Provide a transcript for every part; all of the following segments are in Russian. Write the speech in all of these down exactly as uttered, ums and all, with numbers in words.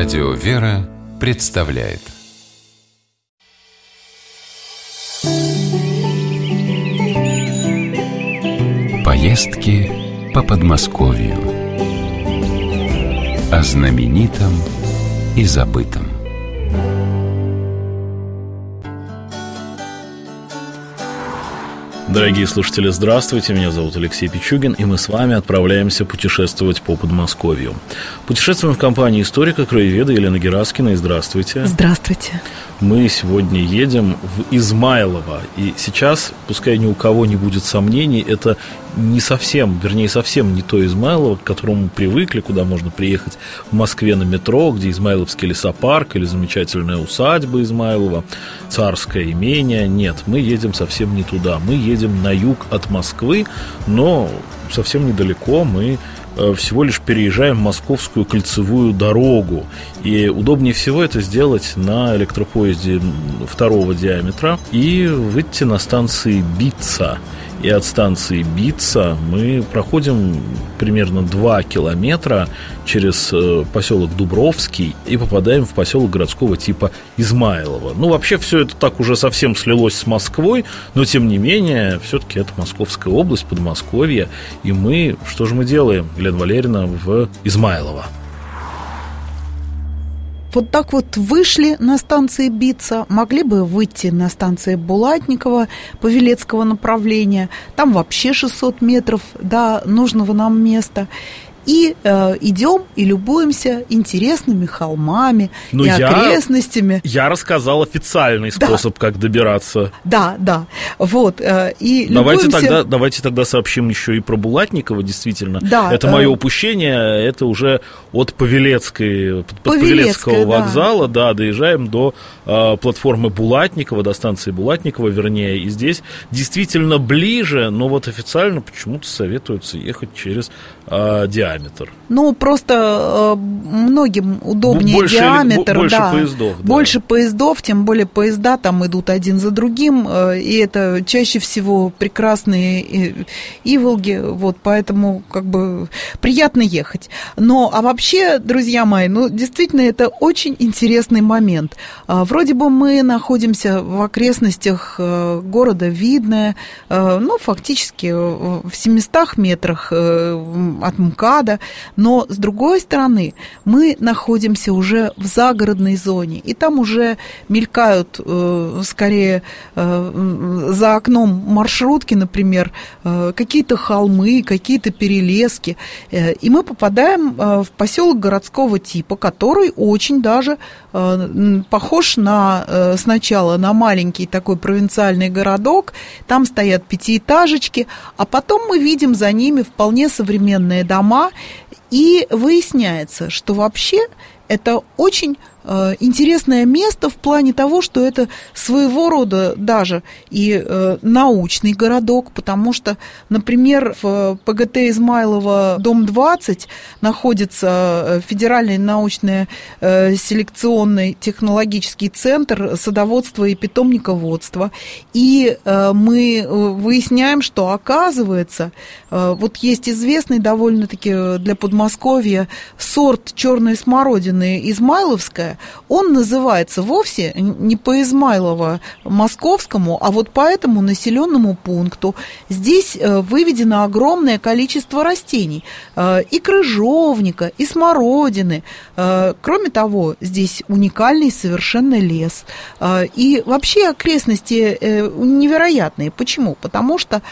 Радио «Вера» представляет поездки по Подмосковью. О знаменитом и забытом. Дорогие слушатели, здравствуйте, меня зовут Алексей Пичугин, и мы с вами отправляемся путешествовать по Подмосковью. Путешествуем в компании историка-краеведа Елены Гераскиной. Здравствуйте. Здравствуйте. Мы сегодня едем в Измайлово, и сейчас, пускай ни у кого не будет сомнений, это не совсем, вернее, совсем не то Измайлово, к которому мы привыкли, куда можно приехать в Москве на метро, где Измайловский лесопарк или замечательная усадьба Измайлова, царское имение. Нет, мы едем совсем не туда, мы едем на юг от Москвы, но совсем недалеко. Мы всего лишь переезжаем Московскую кольцевую дорогу. И удобнее всего это сделать на электропоезде второго диаметра и выйти на станции Битца. И от станции Битца мы проходим примерно два километра через поселок Дубровский и попадаем в поселок городского типа Измайлово. Ну, вообще, все это так уже совсем слилось с Москвой, но, тем не менее, все-таки это Московская область, Подмосковье. И мы, что же мы делаем, Елена Валерьевна, в Измайлово? Вот так вот вышли на станции Битца, могли бы выйти на станции Булатникова Павелецкого направления. Там вообще шестьсот метров до нужного нам места. И э, идем и любуемся интересными холмами Но и я, окрестностями. Я рассказал официальный способ, да. как добираться. Да, да. Вот. Э, и давайте, любуемся... тогда, давайте тогда сообщим еще и про Булатникова, действительно. Да, это э... мое упущение. Это уже от Павелецкой, Павелецкого вокзала, да. Да, доезжаем до э, платформы Булатникова, до станции Булатникова, вернее. И здесь действительно ближе, но вот официально почему-то советуется ехать через э, диаметр. Ну, просто э, многим удобнее больше, диаметр. Больше да, поездов. Да. Больше поездов, тем более поезда там идут один за другим, э, и это чаще всего прекрасные иволги, вот, поэтому как бы приятно ехать. Но, а вообще, друзья мои, ну, действительно, это очень интересный момент. Э, вроде бы мы находимся в окрестностях э, города Видное, э, ну, фактически в семистах метрах э, от МКАДа. Но, с другой стороны, мы находимся уже в загородной зоне, и там уже мелькают, э, скорее, э, за окном маршрутки, например, э, какие-то холмы, какие-то перелески, э, и мы попадаем э, в поселок городского типа, который очень даже э, похож на, э, сначала на маленький такой провинциальный городок, там стоят пятиэтажечки, а потом мы видим за ними вполне современные дома. И выясняется, что вообще это очень э, интересное место в плане того, что это своего рода даже и э, научный городок, потому что, например, в ПГТ Измайлово, дом двадцать, находится Федеральный научно-селекционный технологический центр садоводства и питомниководства. И э, мы выясняем, что, оказывается, э, вот есть известный довольно-таки для Подмосковья сорт черной смородины измайловская, он называется вовсе не по Измайлово-Московскому, а вот по этому населенному пункту. Здесь выведено огромное количество растений, и крыжовника, и смородины. Кроме того, здесь уникальный совершенно лес. И вообще окрестности невероятные. Почему? Потому что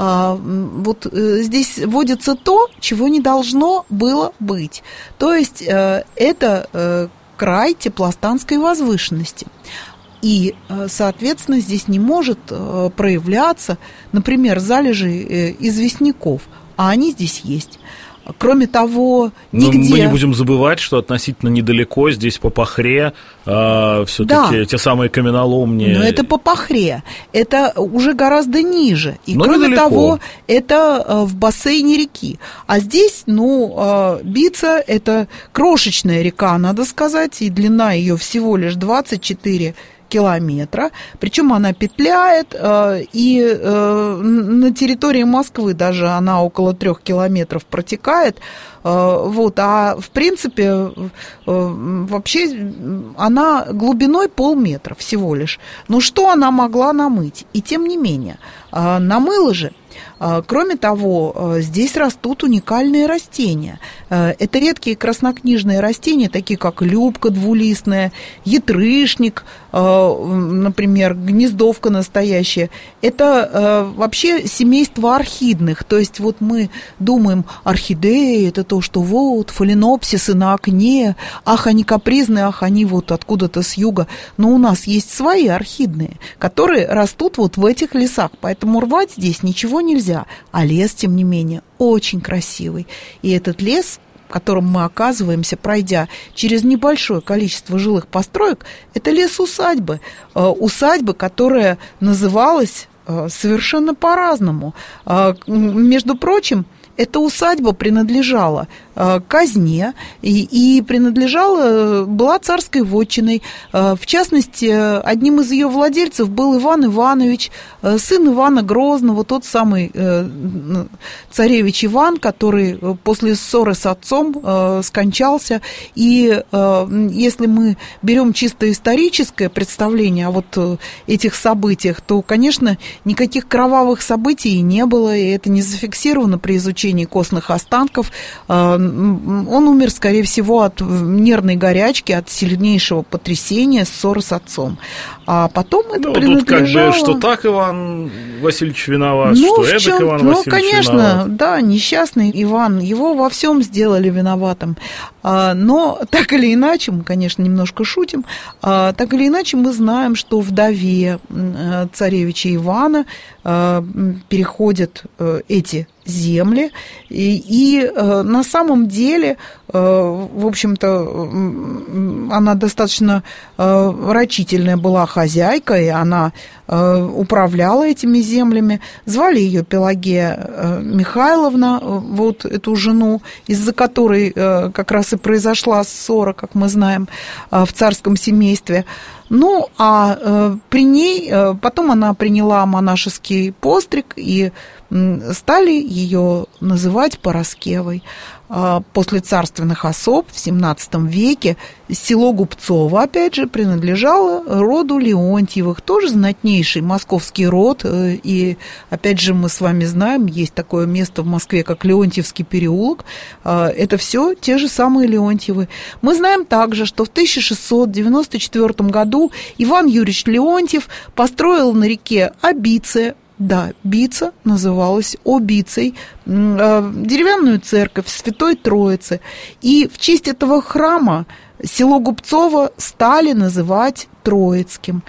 вот здесь водится то, чего не должно было быть. То есть это край теплостанской возвышенности. И, соответственно, здесь не может проявляться, например, залежи известняков, а они здесь есть. Кроме того, нигде... Но мы не будем забывать, что относительно недалеко, здесь по Пахре, э, все-таки да. те самые каменоломни. Но это по Пахре, это уже гораздо ниже. И Но кроме недалеко. того, это в бассейне реки. А здесь, ну, Битца – это крошечная река, надо сказать, и длина ее всего лишь двадцать четыре километра, причем она петляет, и на территории Москвы даже она около трех километров протекает. Вот, а в принципе вообще она глубиной полметра всего лишь. Но что она могла намыть? И тем не менее, намыла же. Кроме того, здесь растут уникальные растения. Это редкие краснокнижные растения, такие как любка двулистная, ятрышник, например, гнездовка настоящая. Это вообще семейство орхидных. То есть вот мы думаем, орхидеи – это то, что вот, фаленопсисы на окне, ах, они капризные, ах, они вот откуда-то с юга. Но у нас есть свои орхидные, которые растут вот в этих лесах, поэтому рвать здесь ничего нельзя. А лес, тем не менее, очень красивый. И этот лес, в котором мы оказываемся, пройдя через небольшое количество жилых построек, это лес-усадьбы. Усадьба, которая называлась совершенно по-разному. Между прочим, эта усадьба принадлежала э, казне и, и принадлежала, была царской вотчиной. Э, в частности, одним из ее владельцев был Иван Иванович, э, сын Ивана Грозного, тот самый э, царевич Иван, который после ссоры с отцом э, скончался. И э, если мы берем чисто историческое представление о вот э, этих событиях, то, конечно, никаких кровавых событий не было, и это не зафиксировано при изучении костных останков. Он умер, скорее всего, от нервной горячки, от сильнейшего потрясения, ссоры с отцом. А потом это ну, принадлежало... Тут как бы, что так Иван Васильевич виноват, ну, что эдак чем... Иван ну, Васильевич конечно, виноват. Да, несчастный Иван, его во всем сделали виноватым. Но так или иначе, мы, конечно, немножко шутим, так или иначе мы знаем, что вдове царевича Ивана переходят эти земли, и, и э, на самом деле, э, в общем-то, она достаточно э, рачительная была хозяйка, и она э, управляла этими землями. Звали ее Пелагея э, Михайловна, э, вот эту жену, из-за которой э, как раз и произошла ссора, как мы знаем, э, в царском семействе. Ну, а э, при ней, э, потом она приняла монашеский постриг, и э, стали ее называть Параскевой. Э, после царственных особ в семнадцатом веке село Губцово, опять же, принадлежало роду Леонтьевых, тоже знатнейший московский род, э, и, опять же, мы с вами знаем, есть такое место в Москве, как Леонтьевский переулок, э, это все те же самые Леонтьевы. Мы знаем также, что в тысяча шестьсот девяносто четвёртом году Иван Юрьевич Леонтьев построил на реке Обице, да, Бица называлась Обицей, деревянную церковь Святой Троицы. И в честь этого храма село Губцово стали называть Троицким.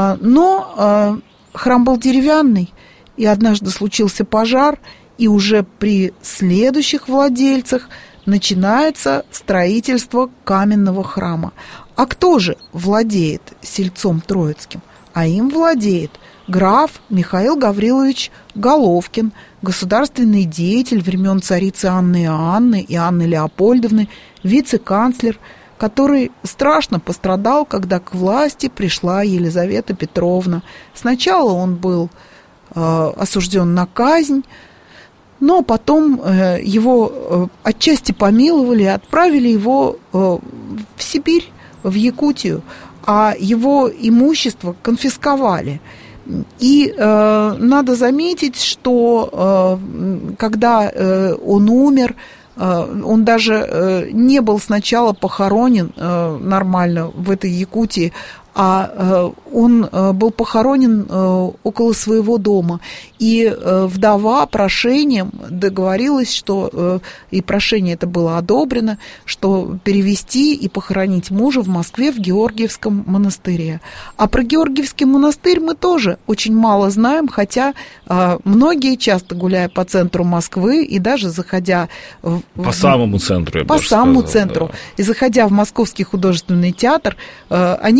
Но храм был деревянный, и однажды случился пожар, и уже при следующих владельцах начинается строительство каменного храма. А кто же владеет сельцом Троицким? А им владеет граф Михаил Гаврилович Головкин, государственный деятель времен царицы Анны Иоанны и Анны Леопольдовны, вице-канцлер, который страшно пострадал, когда к власти пришла Елизавета Петровна. Сначала он был э, осужден на казнь, но потом э, его э, отчасти помиловали и отправили его э, в Сибирь, в Якутию, а его имущество конфисковали. И э, надо заметить, что э, когда э, он умер, э, он даже э, не был сначала похоронен э, нормально в этой Якутии, а э, он э, был похоронен э, около своего дома. И э, вдова прошением договорилась, что, э, и прошение это было одобрено, что перевести и похоронить мужа в Москве в Георгиевском монастыре. А про Георгиевский монастырь мы тоже очень мало знаем, хотя э, многие, часто гуляя по центру Москвы и даже заходя... В, по в, самому центру, я бы По самому сказал, центру. Да. И заходя в Московский художественный театр, э, они даже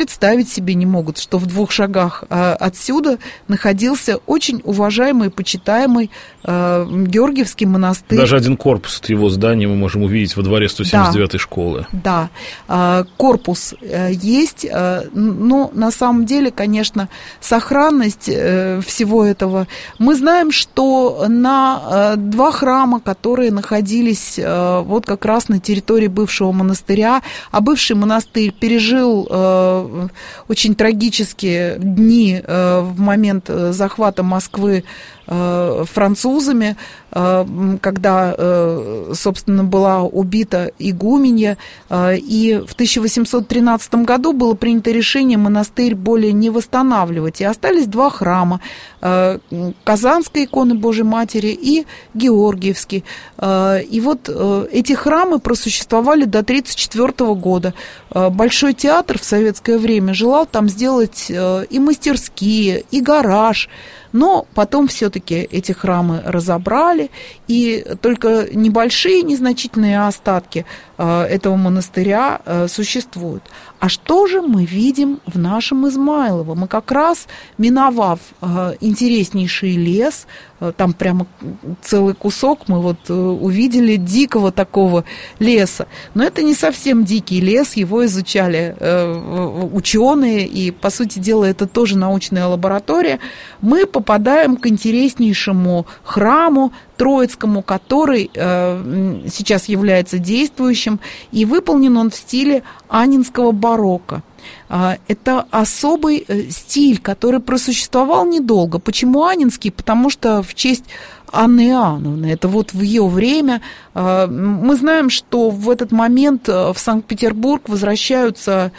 представить себе не могут, что в двух шагах отсюда находился очень уважаемый и почитаемый Георгиевский монастырь. Даже один корпус от его здания мы можем увидеть во дворе сто семьдесят девятой да, школы. Да, корпус есть, но на самом деле, конечно, сохранность всего этого. Мы знаем, что на два храма, которые находились вот как раз на территории бывшего монастыря, а бывший монастырь пережил очень трагические дни в момент захвата Москвы французами, когда, собственно, была убита игуменья, и в тысяча восемьсот тринадцатом году было принято решение монастырь более не восстанавливать, и остались два храма: Казанской иконы Божьей Матери и Георгиевский. И вот эти храмы просуществовали до тридцать четвёртого года. Большой театр в советское время желал там сделать и мастерские, и гараж, но потом все-таки эти храмы разобрали, и только небольшие, незначительные остатки этого монастыря существуют. А что же мы видим в нашем Измайлово? Мы как раз, миновав интереснейший лес, там прямо целый кусок мы вот увидели дикого такого леса. Но это не совсем дикий лес, его изучали ученые, и, по сути дела, это тоже научная лаборатория. Мы попадаем к интереснейшему храму Троицкому, который э, сейчас является действующим, и выполнен он в стиле аннинского барокко. Э, это особый э, стиль, который просуществовал недолго. Почему аннинский? Потому что в честь Анны Иоанновны, это вот в ее время. Э, мы знаем, что в этот момент в Санкт-Петербург возвращаются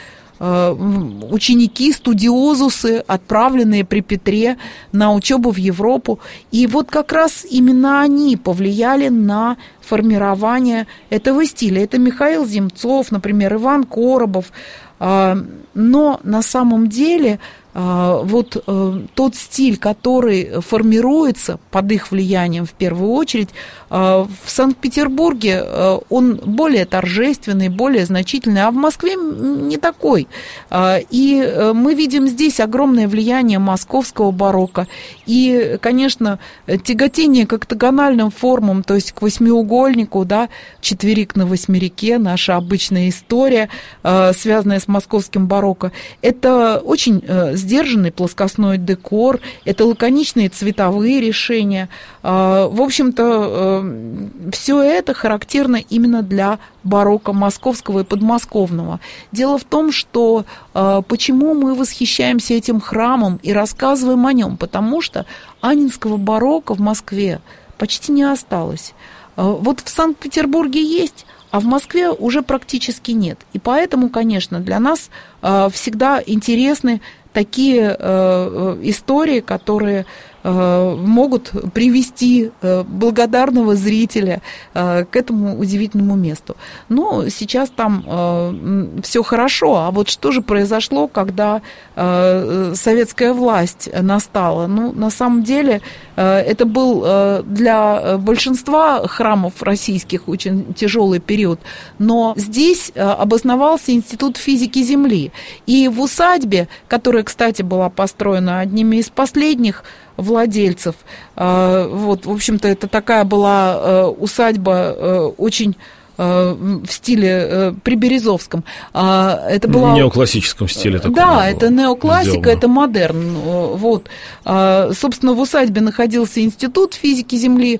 ученики, студиозусы, отправленные при Петре на учебу в Европу. И вот как раз именно они повлияли на формирование этого стиля. Это Михаил Земцов, например, Иван Коробов. Но на самом деле вот тот стиль, который формируется под их влиянием в первую очередь, в Санкт-Петербурге он более торжественный, более значительный, а в Москве не такой. И мы видим здесь огромное влияние московского барокко. И, конечно, тяготение к октагональным формам, то есть к восьмиугольнику, да, четверик на восьмерике, наша обычная история, связанная с московским барокко, это очень сдержанный плоскостной декор, это лаконичные цветовые решения. В общем-то, все это характерно именно для барокко московского и подмосковного. Дело в том, что почему мы восхищаемся этим храмом и рассказываем о нем, потому что аннинского барокко в Москве почти не осталось. Вот в Санкт-Петербурге есть, а в Москве уже практически нет. И поэтому, конечно, для нас всегда интересны такие э, истории, которые э, могут привести э, благодарного зрителя э, к этому удивительному месту. Но сейчас там э, все хорошо, а вот что же произошло, когда э, советская власть настала? Ну, на самом деле, э, это был э, для большинства храмов российских очень тяжелый период, но здесь э, обосновался Институт физики Земли. И в усадьбе, которая, кстати, была построена одними из последних владельцев. Вот, в общем-то, это такая была усадьба очень в стиле приберезовском. Это была... неоклассическом стиле. Да, это неоклассика, сделано. Это модерн. Вот. Собственно, в усадьбе находился Институт физики Земли,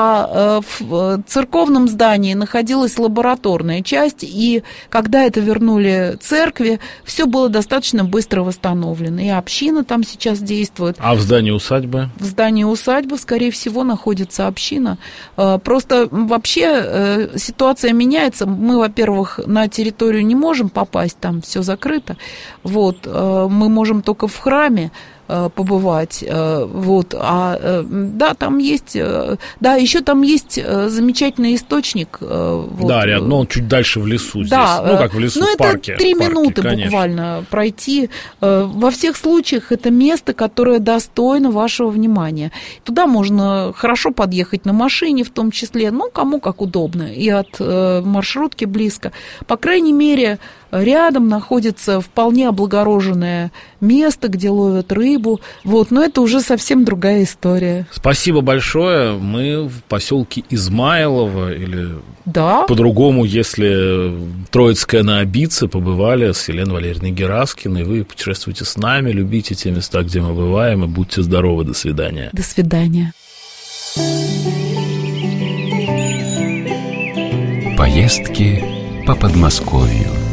а в церковном здании находилась лабораторная часть, и когда это вернули церкви, все было достаточно быстро восстановлено. И община там сейчас действует. А в здании усадьбы? В здании усадьбы, скорее всего, находится община. Просто вообще ситуация меняется. Мы, во-первых, на территорию не можем попасть, там все закрыто. Вот. Мы можем только в храме побывать, вот, а, да, там есть, да, еще там есть замечательный источник. Вот. Да, рядом, но он чуть дальше в лесу да, здесь, ну, как в лесу, ну, в парке. это три минуты конечно. Буквально пройти. Во всех случаях это место, которое достойно вашего внимания. Туда можно хорошо подъехать на машине, в том числе, ну, кому как удобно, и от маршрутки близко. По крайней мере, рядом находится вполне облагороженное место, где ловят рыбу. Вот, но это уже совсем другая история. Спасибо большое. Мы в поселке Измайлово, или да. по-другому, если Троицкая на Обидце, побывали с Еленой Валерьевной Гераскиной. Вы путешествуйте с нами, любите те места, где мы бываем, и будьте здоровы. До свидания. До свидания. Поездки по Подмосковью.